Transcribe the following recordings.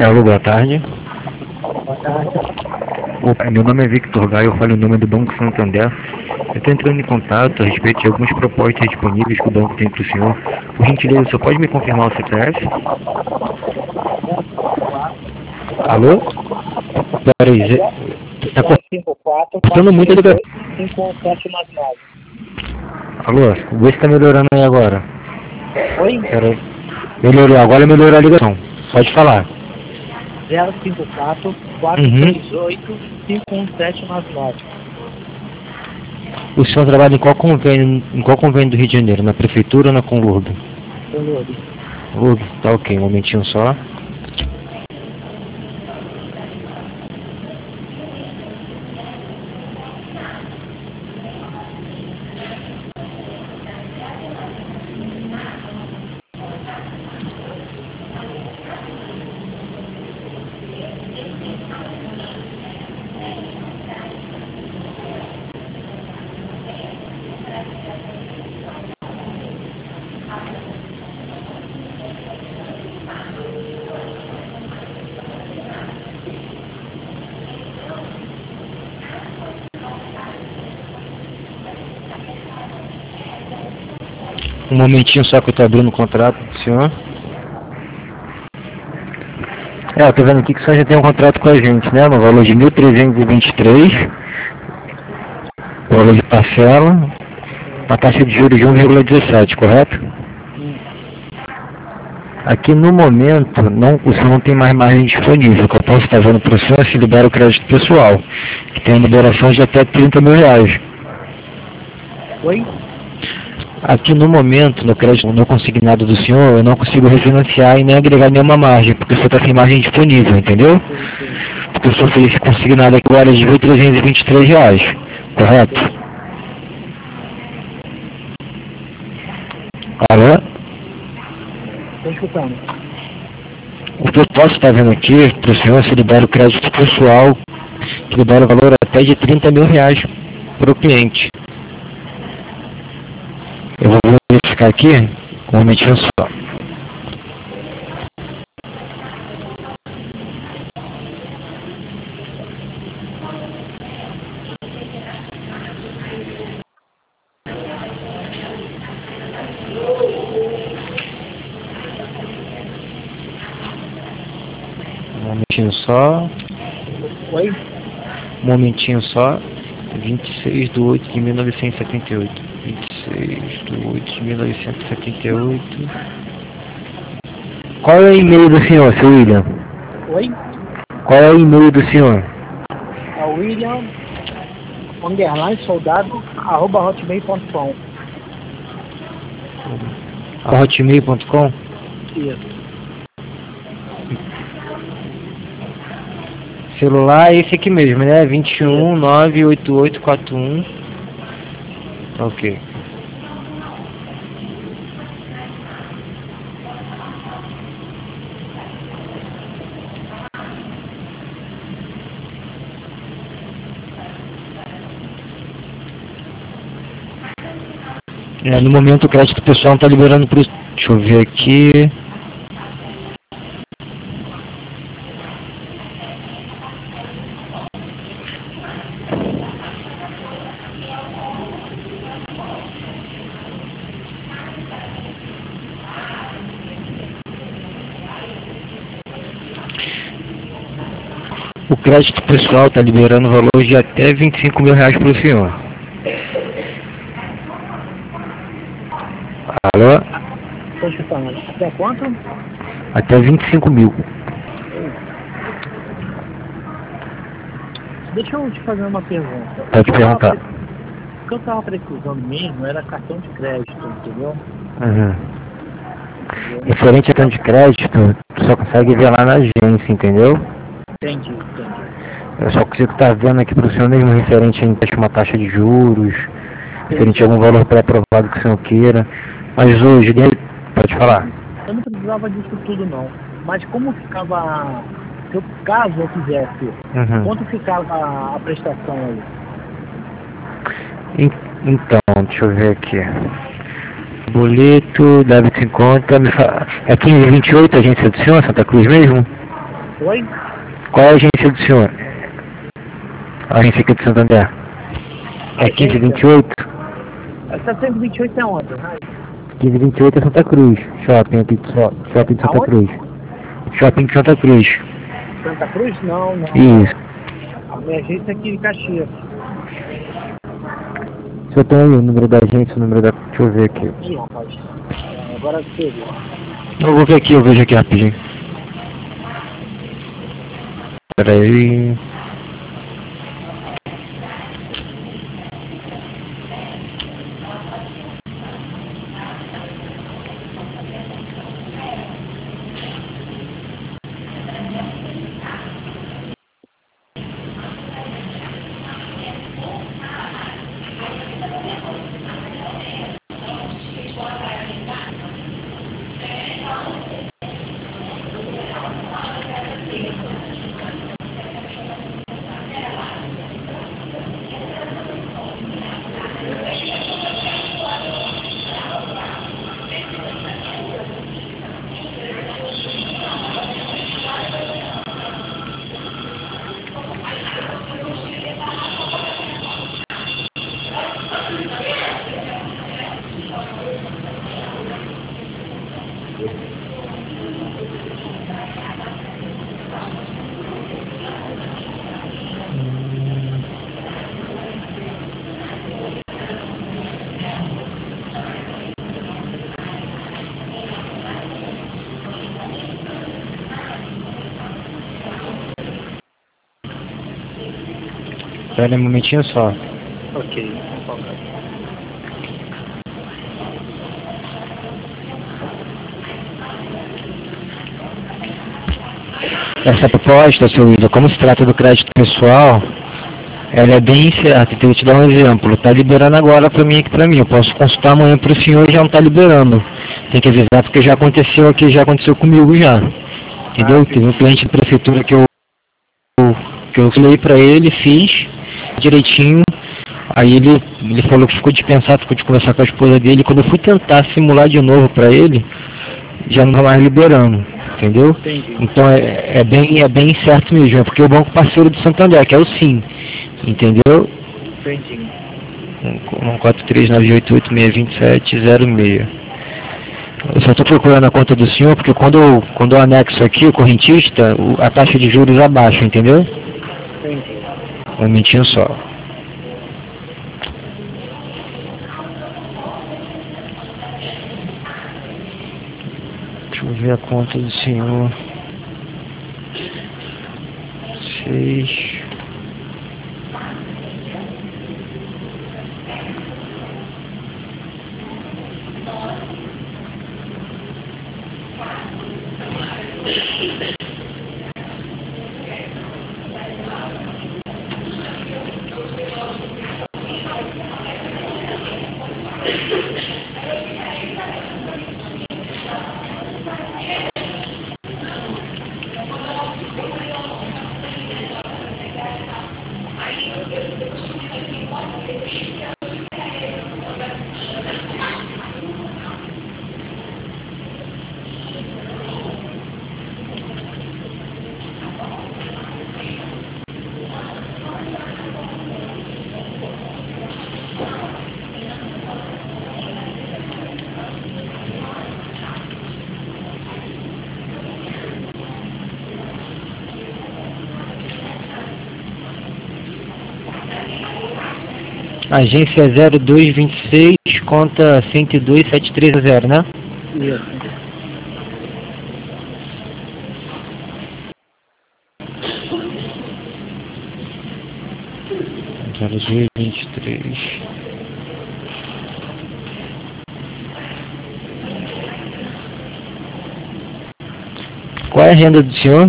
Alô, boa tarde. Boa tarde. Opa, meu nome é Victor Gaio, eu falo em nome do Banco Santander. Eu estou entrando em contato a respeito de algumas propostas disponíveis que o banco tem para o senhor. Por gentileza, o senhor pode me confirmar o CPF? Alô? Peraí, tá cortando muito a ligação. 054-432-5799. Alô, vê se tá melhorando aí agora. Oi? Peraí. Melhorou, agora melhorou a ligação. Pode falar. 054-432-51799. O senhor trabalha em qual convênio do Rio de Janeiro? Na prefeitura ou na Conlurb? Conlurb. Conlurb, tá ok, um momentinho só. Um momentinho só que eu tô abrindo o contrato do senhor. Eu tô vendo aqui que o senhor já tem um contrato com a gente, né? No valor de 1.323, valor de parcela, a taxa de juros de 1,17, correto? Aqui no momento, o senhor não tem mais margem disponível. O que eu posso estar vendo para o senhor se libera o crédito pessoal, que tem liberação de até 30 mil reais. Oi? Aqui no momento, no crédito no consignado do senhor, eu não consigo refinanciar e nem agregar nenhuma margem, porque o senhor está sem margem disponível, entendeu? Porque o senhor fez esse consignado aqui agora de R$ 1.323, correto? Alô? Estou escutando. O que eu posso estar vendo aqui para o senhor se libera o crédito pessoal, que libera o valor até de 30 mil reais para o cliente. Eu vou verificar aqui, um momentinho só. Um momentinho só. Oi? Um momentinho só. 26/8/1978. 26/8/1978. Qual é o e-mail do senhor, seu William? Oi? Qual é o e-mail do senhor? É o William _soldado@hotmail.com. hotmail.com? Isso. Celular é esse aqui mesmo, né? 2198841. Ok. No momento o crédito pessoal não está liberando por isso. Deixa eu ver aqui. O crédito pessoal está liberando o valor de até 25 mil reais para o senhor. Alô? Estou escutando. Até quanto? Até 25 mil. Deixa eu te fazer uma pergunta. Pode perguntar. O que eu estava precisando mesmo era cartão de crédito, entendeu? Uhum. Referente a cartão de crédito, tu só consegue ver lá na agência, entendeu? Entendi. Eu só consigo estar vendo aqui para o senhor mesmo referente a uma taxa de juros, referente a algum valor pré-aprovado que o senhor queira. Mas hoje, pode falar. Eu não precisava disso tudo não. Mas como ficava, caso eu quisesse, quanto ficava a prestação aí? Então, deixa eu ver aqui. Boleto, débito em conta, é 1528, agência do senhor, Santa Cruz mesmo? Oi? Qual é a agência do senhor? A agência aqui de Santander. É 1528? Essa 128 é onde? 1528 é Santa Cruz. Shopping aqui de Shopping de Santa Aonde? Cruz. Shopping de Santa Cruz. Santa Cruz? Não. Isso. A minha agência é aqui em Caxias. Se eu tenho aí o número da agência, o número da... Deixa eu ver aqui. Ih, rapaz. Agora chegou. Eu vou ver aqui, eu vejo aqui rapidinho. Peraí. Espera um momentinho só. Ok. Essa proposta, seu Luiz, como se trata do crédito pessoal, ela é bem incerta. Então, eu te dar um exemplo. Está liberando agora para mim aqui para mim. Eu posso consultar amanhã para o senhor e já não está liberando. Tem que avisar porque já aconteceu aqui, já aconteceu comigo já. Entendeu? Teve um cliente da prefeitura que eu falei para ele, fiz direitinho. Aí ele falou que ficou de pensar, ficou de conversar com a esposa dele. Quando eu fui tentar simular de novo para ele, já não está mais liberando, entendeu? Entendi. Então é bem certo mesmo, é porque o banco parceiro do Santander, que é o SIM, entendeu? Entendi. 14398862706. Eu só estou procurando a conta do senhor, porque quando eu anexo aqui o correntista, a taxa de juros abaixa, entendeu? Entendi. Um momentinho só. Deixa eu ver a conta do senhor. 6. Agência 0226, conta 102730, né? Isso. 0223. Qual é a renda do senhor?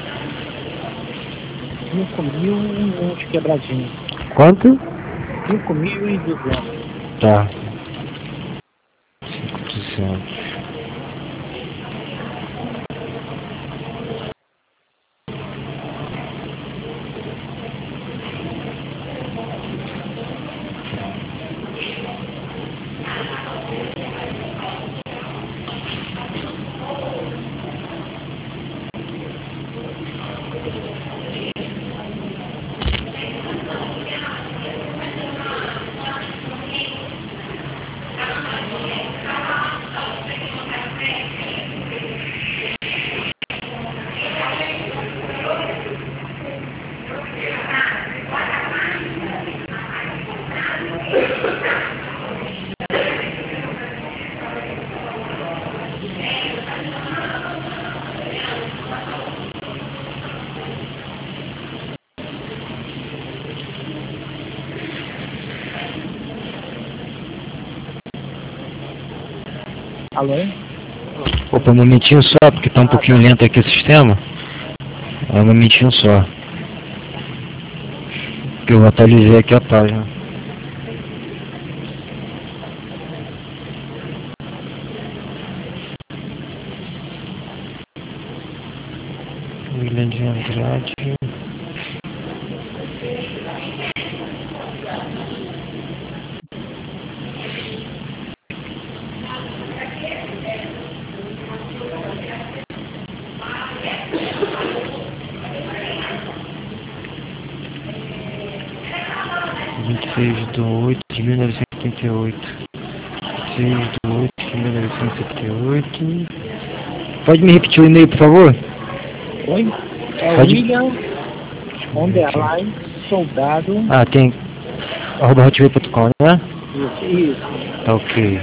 5.000 e uns quebradinhos. Quanto? 5.200. Tá. 5.200. Alô? Opa, um momentinho só, porque tá um pouquinho lento aqui o sistema. Um momentinho só. Que eu atualizei aqui a página. William de Andrade. de 8 de 1978. 26 de 8 de 1978. Pode me repetir o e-mail, por favor? Oi? É Pode... William underline soldado. Ah, tem @hotmail.com, né? Isso. Tá ok.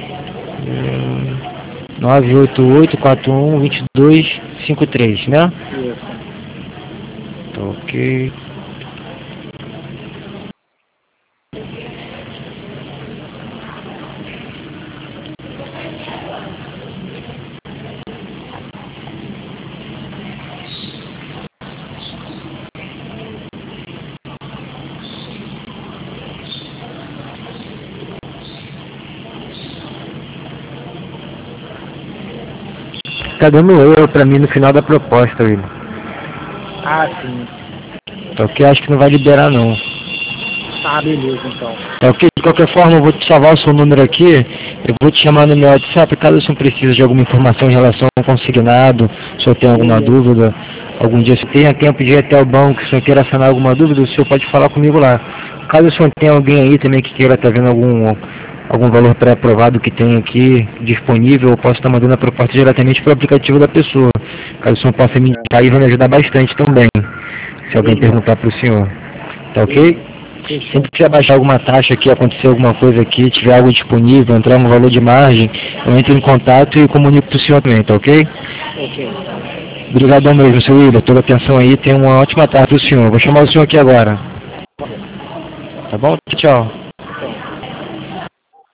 988412253, né? Isso. Tá ok. Tá dando erro pra mim no final da proposta, William. Ah, sim. Tá ok? Acho que não vai liberar, não. Ah, beleza, então. Tá ok? De qualquer forma, eu vou te salvar o seu número aqui. Eu vou te chamar no meu WhatsApp, caso o senhor precise de alguma informação em relação ao consignado, se o senhor tem alguma dúvida, algum dia se tenha tempo de ir até o banco, se o senhor queira sanar alguma dúvida, o senhor pode falar comigo lá. Caso o senhor tenha alguém aí também que queira estar vendo algum valor pré-aprovado que tem aqui disponível, eu posso estar mandando a proposta diretamente para o aplicativo da pessoa. Caso o senhor possa me indicar aí, vai me ajudar bastante também, se alguém perguntar para o senhor. Tá ok? Sempre que você baixar alguma taxa aqui, acontecer alguma coisa aqui, tiver algo disponível, entrar um valor de margem, eu entro em contato e comunico para o senhor também, tá ok? Ok. Obrigadão mesmo, seu William. Toda a atenção aí, tenha uma ótima tarde para o senhor. Vou chamar o senhor aqui agora. Tá bom? Tchau.